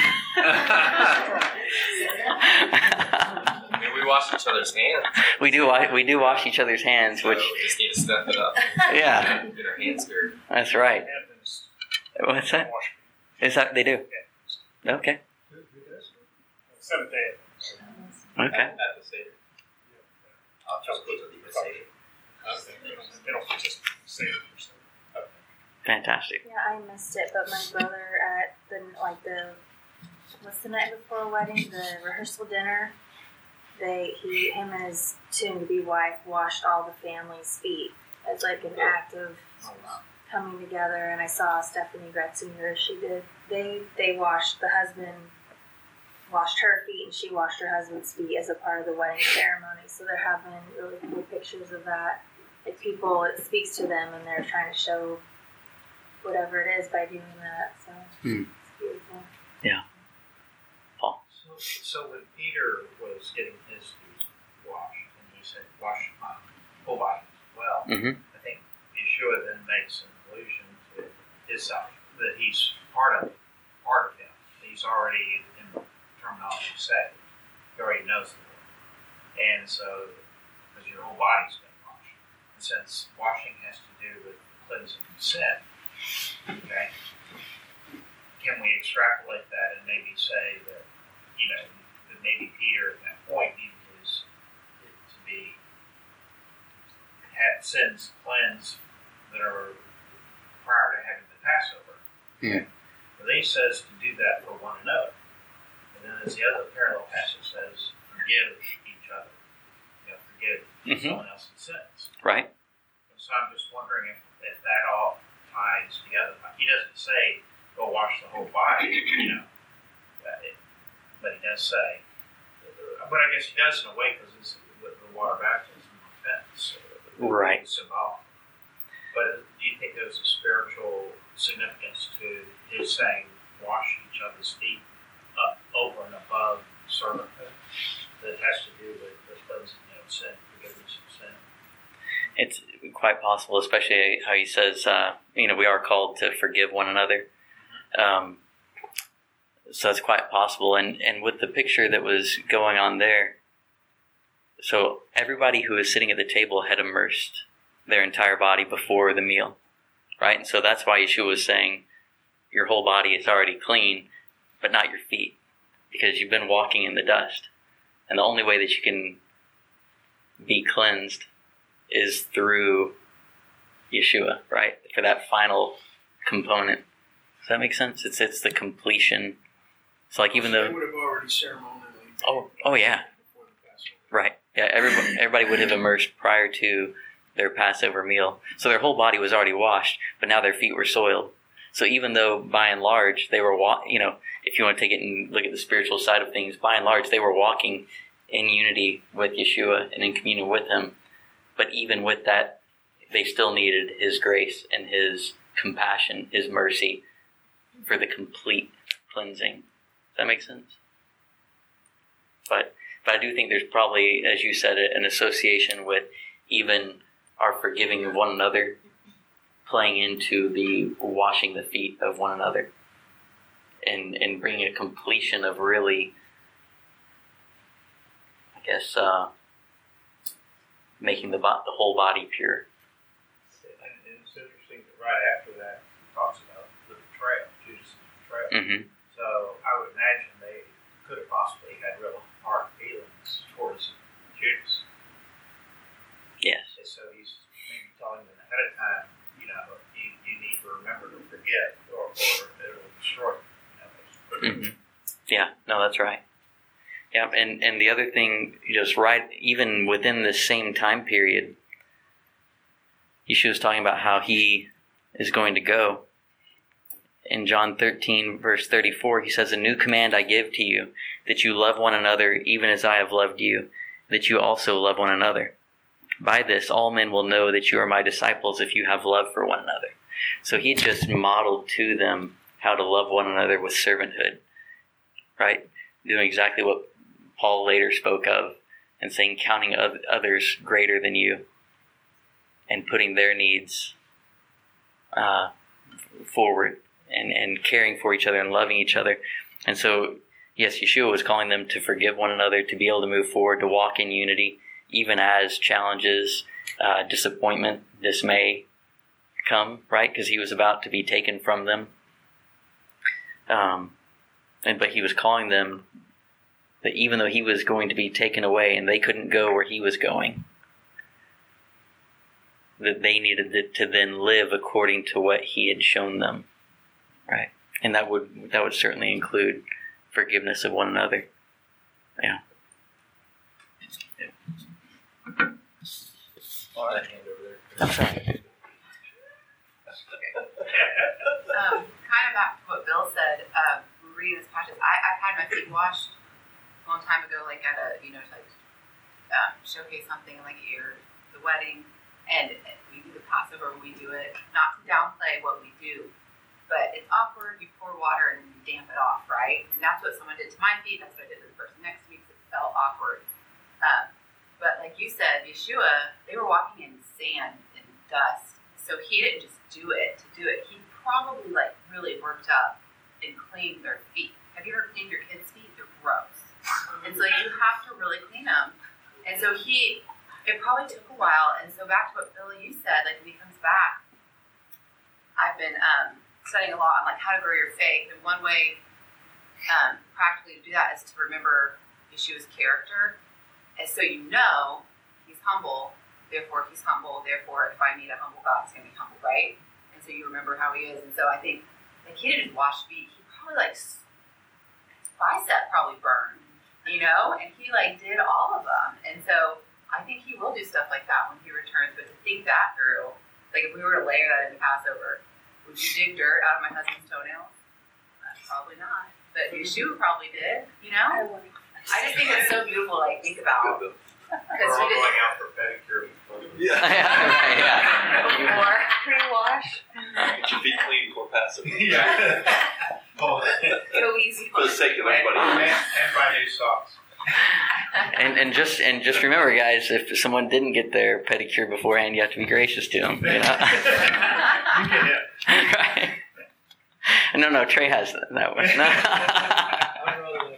I mean, we wash each other's hands. We do wash each other's hands, which we just need to step it up. Yeah. Get our hands dirty. That's right. What's that? Is that they do? Okay. Who does? Seventh day. Okay. At the Seder. I'll just go to the different Seder. They don't just say it themselves. Fantastic. Yeah, I missed it, but my brother at the what's the night before a wedding? The rehearsal dinner. Him and his soon-to-be wife washed all the family's feet as like an act of coming together. And I saw Stephanie Gretzinger. She did. They washed the husband. Washed her feet, and she washed her husband's feet as a part of the wedding ceremony. So they're having really cool pictures of that. Like people, it speaks to them, and they're trying to show whatever it is by doing that. So it's beautiful. Yeah. Paul. So when Peter was getting his feet washed, and he said, "Wash my whole body as well," I think Yeshua then makes an allusion to his side, that he's part of him. He's already in terminology saved. He already knows the Lord. And so, because your whole body's been washed. And since washing has to do with cleansing from sin, okay, can we extrapolate that and maybe say that, that maybe Peter at that point needed to have sins cleansed that are prior to having the Passover? Yeah. But then he says to do that for one another. And then there's the other parallel passage says, forgive each other. Forgive someone else's sins. Right. And so I'm just wondering if that all ties together. He doesn't say, go wash the whole body, but he does say, but I guess he does in a way because it's with the water baptism offense. Right. Symbolic. But do you think there's a spiritual significance to his saying, wash each other's feet up over and above servanthood that has to do with the cleansing of sin, forgiveness of sin? It's quite possible, especially how he says, we are called to forgive one another. So it's quite possible. And with the picture that was going on there, so everybody who was sitting at the table had immersed their entire body before the meal, right? And so that's why Yeshua was saying, your whole body is already clean, but not your feet, because you've been walking in the dust. And the only way that you can be cleansed is through Yeshua, right? For that final component. Does that make sense? It's the completion. So like even though they would have already ceremonially. Oh yeah. Before the Passover. Right. Yeah. Everybody would have immersed prior to their Passover meal, so their whole body was already washed, but now their feet were soiled. So even though by and large they were, if you want to take it and look at the spiritual side of things, by and large they were walking in unity with Yeshua and in communion with Him. But even with that, they still needed His grace and His compassion, His mercy for the complete cleansing. Does that make sense? But I do think there's probably, as you said, an association with even our forgiving of one another playing into the washing the feet of one another and bringing a completion of really, I guess, making the whole body pure. And it's interesting that right after that, he talks about the betrayal, Judas' betrayal. Mm-hmm. So I would imagine they could have possibly had real hard feelings towards Judas. Yes. And so he's maybe telling them ahead of time, you need to remember to forget, or it'll destroy you. Mm-hmm. Yeah, no, that's right. Yeah, and the other thing, just right, even within this same time period, Yeshua was talking about how He is going to go. In John 13, verse 34, He says, "A new command I give to you, that you love one another even as I have loved you, that you also love one another. By this all men will know that you are my disciples if you have love for one another." So He just modeled to them how to love one another with servanthood, right? Doing exactly what Paul later spoke of and saying, counting others greater than you and putting their needs forward and caring for each other and loving each other. And so, yes, Yeshua was calling them to forgive one another, to be able to move forward, to walk in unity, even as challenges, disappointment, dismay come, right? Because He was about to be taken from them. But He was calling them that even though He was going to be taken away and they couldn't go where He was going, that they needed to then live according to what He had shown them, right? And that would certainly include forgiveness of one another. Yeah. All right, hand over there. I'm sorry. Kind of back to what Bill said, reading this passage, I've had my feet washed a long time ago, like at a, showcase something like at the wedding, and we do the Passover, we do it, not to downplay what we do, but it's awkward, you pour water and you damp it off, right? And that's what someone did to my feet, that's what I did to the person next to me, because it felt awkward. But like you said, Yeshua, they were walking in sand and dust, so He didn't just do it to do it. He probably really worked up and cleaned their feet. Have you ever cleaned your kids' feet? They're gross. And so you have to really clean them. And so it probably took a while. And so back to what Billy, you said, when He comes back, I've been studying a lot on how to grow your faith. And one way practically to do that is to remember Yeshua's character. And so He's humble, therefore He's humble, therefore if I meet a humble God, He's going to be humble, right? And so you remember how He is. And so I think like he didn't wash feet. He probably like his bicep probably burned, you know, and he like did all of them. And so I think he will do stuff like that when he returns. But to think that through, like if we were to layer that into Passover, would you dig dirt out of my husband's toenails? Probably not. But Yeshua probably did, you know? I just think it's so beautiful to like think about. We're all going out for pedicure. Yeah. Before pre-wash. Get your feet clean before Passover. Yeah. Oh, Go easy. For the sake of everybody. and buy new socks. And just remember, guys, if someone didn't get their pedicure beforehand, you have to be gracious to them. You know? You get it. Right. No, Trey has that one. No. I'd rather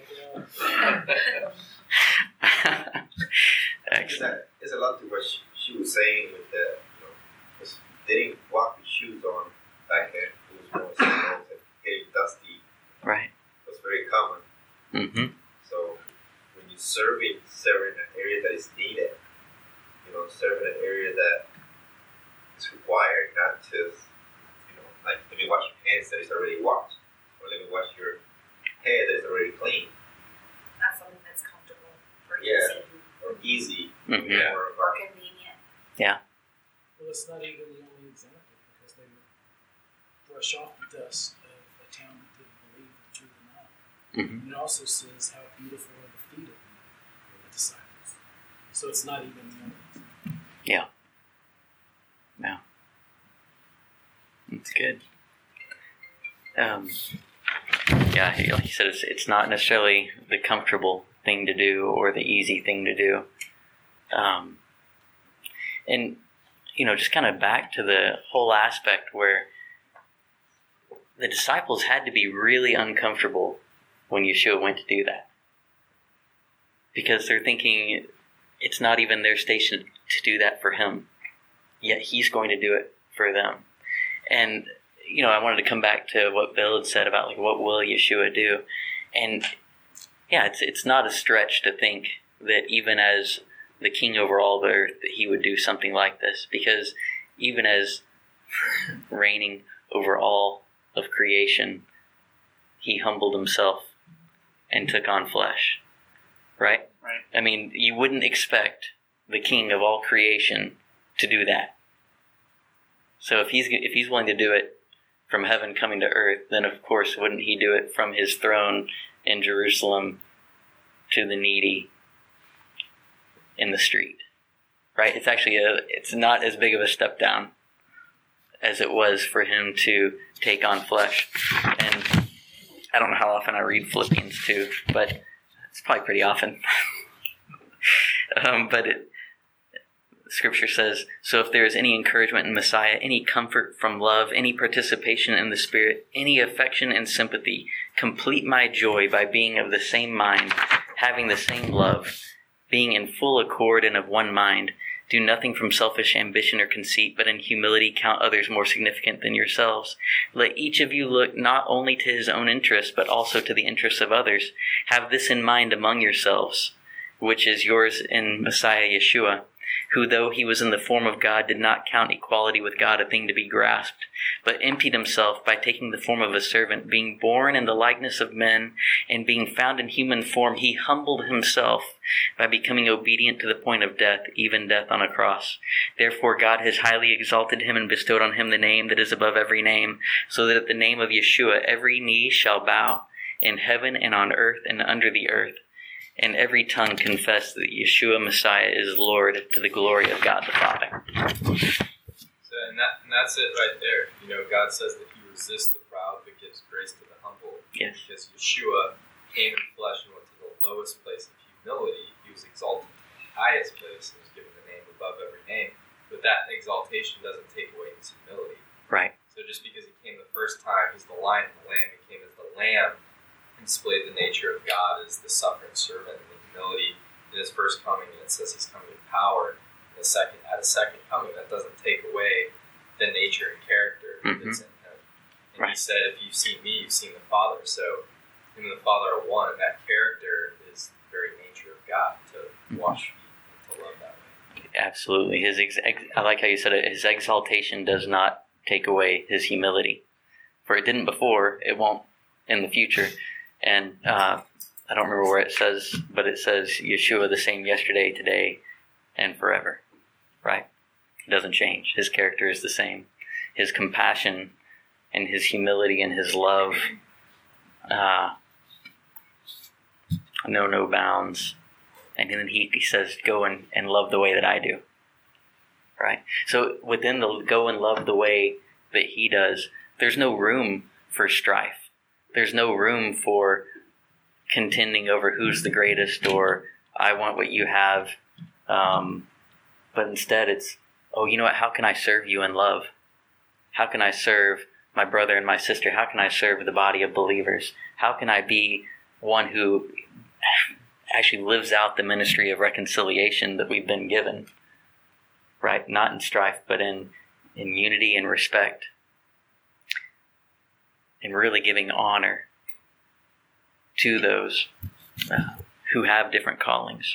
Excellent. There's a lot to what she was saying with the, because they didn't walk with shoes on back then. It was more sandals and getting dusty. Right. It was very common. Mm-hmm. So when you're serving an area that is needed, serving an area that is required, not just, like let me wash your hands that is already washed, or let me wash your hair that is already clean. That's something that's comfortable or Yeah. easy Or easy, Mm-hmm. or convenient. Well, it's not even the only example because they would brush off the dust of a town that didn't believe the truth of God. Mm-hmm. And it also says how beautiful are the feet of the disciples. So it's not even the only example. Yeah. That's good. Like you said, it's not necessarily the comfortable thing to do or the easy thing to do. And, just kind of back to the whole aspect where the disciples had to be really uncomfortable when Yeshua went to do that. Because they're thinking it's not even their station to do that for him. Yet he's going to do it for them. And, I wanted to come back to what Bill had said about, what will Yeshua do? And, it's not a stretch to think that even as the king over all the earth, that he would do something like this. Because even as reigning over all of creation, he humbled himself and took on flesh. Right? Right. I mean, you wouldn't expect the king of all creation to do that. So if he's willing to do it from heaven coming to earth, then of course wouldn't he do it from his throne in Jerusalem to the needy in the street? Right? It's actually it's not as big of a step down as it was for him to take on flesh. And I don't know how often I read Philippians 2, but it's probably pretty often. But Scripture says, so if there is any encouragement in Messiah, any comfort from love, any participation in the Spirit, any affection and sympathy, complete my joy by being of the same mind, having the same love, being in full accord and of one mind. Do nothing from selfish ambition or conceit, but in humility count others more significant than yourselves. Let each of you look not only to his own interests, but also to the interests of others. Have this in mind among yourselves, which is yours in Messiah Yeshua, who, though he was in the form of God, did not count equality with God a thing to be grasped, but emptied himself by taking the form of a servant, being born in the likeness of men, and being found in human form, he humbled himself by becoming obedient to the point of death, even death on a cross. Therefore God has highly exalted him and bestowed on him the name that is above every name, so that at the name of Yeshua every knee shall bow, in heaven and on earth and under the earth, and every tongue confess that Yeshua Messiah is Lord, to the glory of God the Father. So, and that's it right there. God says that he resists the proud but gives grace to the humble. Yes. Because Yeshua came in flesh and went to the lowest place of humility. He was exalted to the highest place and was given the name above every name. But that exaltation doesn't take away his humility. Right. So just because he came the first time, he's the Lion and the Lamb. He came as the Lamb and displayed the nature of God as the suffering servant and the humility in his first coming. And it says he's coming in power. At a second coming, that doesn't take away the nature and character that's in him. And he said, if you've seen me, you've seen the Father. So him and the Father are one, and that character is the very nature of God, to wash feet and to love that way. Absolutely. I like how you said it. His exaltation does not take away his humility. For it didn't before, it won't in the future. And I don't remember where it says, but it says Yeshua the same yesterday, today, and forever. Right? He doesn't change. His character is the same. His compassion and his humility and his love know no bounds. And then he says, go and love the way that I do. Right? So within the go and love the way that he does, there's no room for strife. There's no room for contending over who's the greatest or I want what you have. But instead it's, oh, you know what? How can I serve you in love? How can I serve my brother and my sister? How can I serve the body of believers? How can I be one who actually lives out the ministry of reconciliation that we've been given? Right? Not in strife, but in unity and respect. And really giving honor to those who have different callings.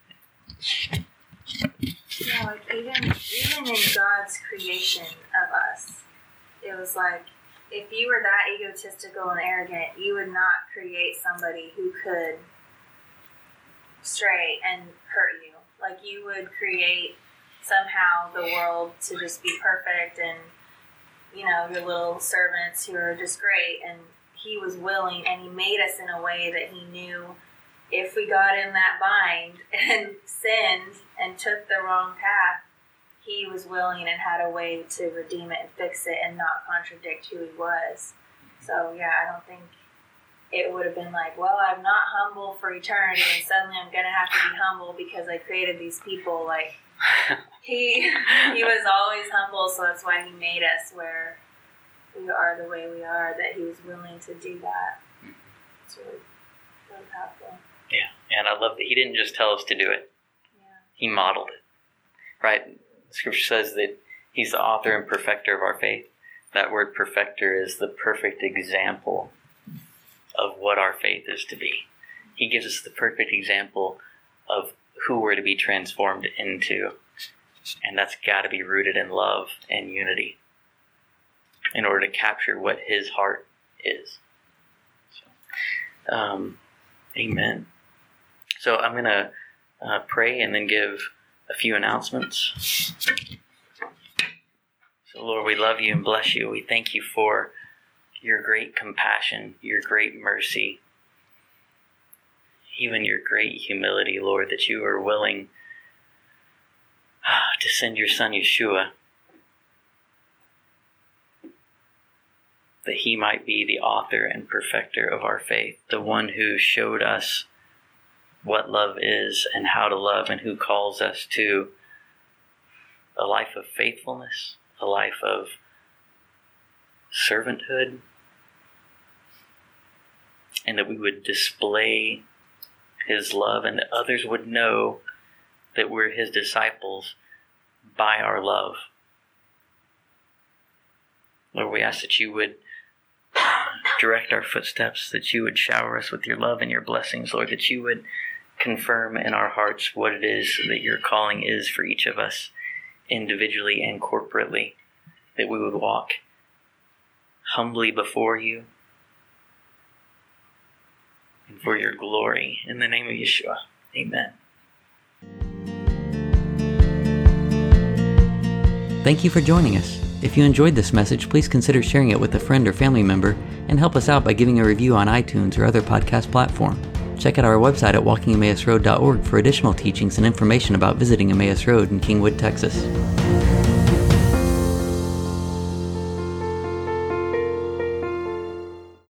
Yeah, like even in God's creation of us, it was like, if you were that egotistical and arrogant, you would not create somebody who could stray and hurt you. Like, you would create somehow the world to just be perfect and, you know, your little servants who are just great. And he was willing, and he made us in a way that he knew if we got in that bind and sinned and took the wrong path, he was willing and had a way to redeem it and fix it and not contradict who he was. So, yeah, I don't think it would have been like, well, I'm not humble for eternity and suddenly I'm going to have to be humble because I created these people. Like, he was always humble, so that's why he made us where we are the way we are, that he was willing to do that. It's really powerful. Yeah, and I love that he didn't just tell us to do it. Yeah. He modeled it. Right? Scripture says that he's the author and perfecter of our faith. That word perfecter is the perfect example of what our faith is to be. He gives us the perfect example of who we're to be transformed into. And that's got to be rooted in love and unity in order to capture what his heart is. So, amen. So I'm going to pray and then give a few announcements. So Lord, we love you and bless you. We thank you for your great compassion, your great mercy, even your great humility, Lord, that you are willing to send your son Yeshua, that he might be the author and perfecter of our faith, the one who showed us what love is and how to love, and who calls us to a life of faithfulness, a life of servanthood, and that we would display his love and that others would know that we're his disciples by our love. Lord, we ask that you would direct our footsteps, that you would shower us with your love and your blessings, Lord, that you would confirm in our hearts what it is that your calling is for each of us individually and corporately, that we would walk humbly before you and for your glory. In the name of Yeshua, amen. Thank you for joining us. If you enjoyed this message, please consider sharing it with a friend or family member and help us out by giving a review on iTunes or other podcast platform. Check out our website at walkingemmausroad.org for additional teachings and information about visiting Emmaus Road in Kingwood, Texas.